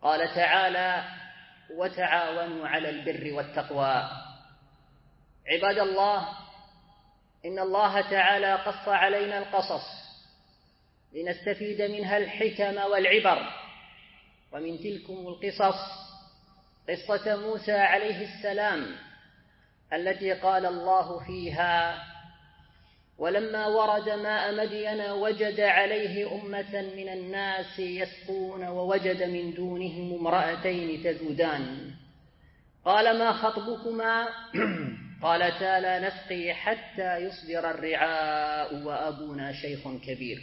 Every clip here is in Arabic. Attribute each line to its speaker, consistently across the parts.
Speaker 1: قال تعالى: وتعاونوا على البر والتقوى. عباد الله، إن الله تعالى قص علينا القصص لنستفيد منها الحكم والعبر، ومن تلكم القصص قصة موسى عليه السلام التي قال الله فيها: ولما ورد ماء مدين وجد عليه أمة من الناس يسقون ووجد من دونهم امرأتين تذودان قال: ما خطبكما؟ قالتا: لا نسقي حتى يصدر الرعاء وأبونا شيخ كبير.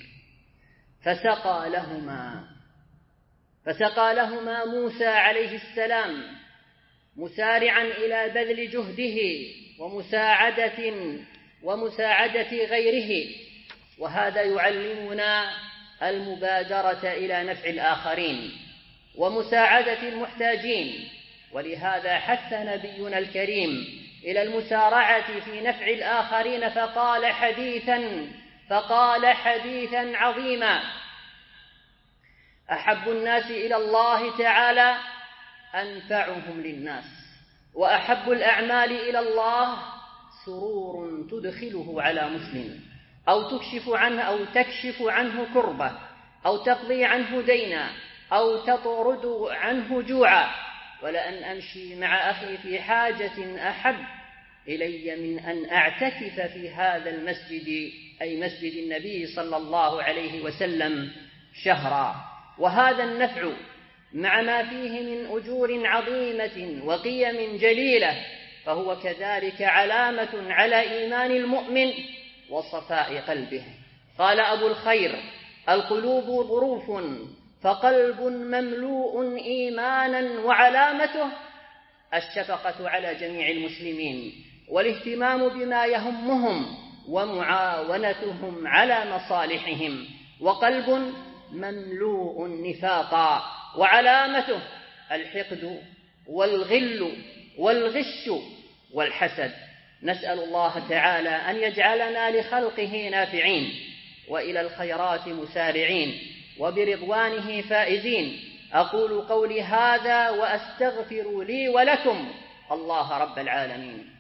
Speaker 1: فسقى لهما موسى عليه السلام مسارعا إلى بذل جهده ومساعدة غيره، وهذا يعلمنا المبادرة إلى نفع الآخرين ومساعدة المحتاجين. ولهذا حث نبينا الكريم إلى المسارعة في نفع الآخرين فقال حديثا عظيما: أحب الناس إلى الله تعالى أنفعهم للناس، وأحب الأعمال إلى الله سرور تدخله على مسلم، أو تكشف عنه كربة، أو تقضي عنه دينا، أو تطرد عنه جوعا. ولأن أمشي مع أخي في حاجة أحب إلي من أن أعتكف في هذا المسجد، أي مسجد النبي صلى الله عليه وسلم، شهرا. وهذا النفع مع ما فيه من أجور عظيمة وقيم جليلة فهو كذلك علامة على إيمان المؤمن وصفاء قلبه. قال أبو الخير: القلوب ظروف، فقلب مملوء إيمانا وعلامته الشفقة على جميع المسلمين، والاهتمام بما يهمهم، ومعاونتهم على مصالحهم. وقلب مملوء نفاقا، وعلامته الحقد والغل والغش والحسد. نسأل الله تعالى أن يجعلنا لخلقه نافعين، وإلى الخيرات مسارعين، وبرضوانه فائزين. أقول قولي هذا وأستغفر لي ولكم الله رب العالمين.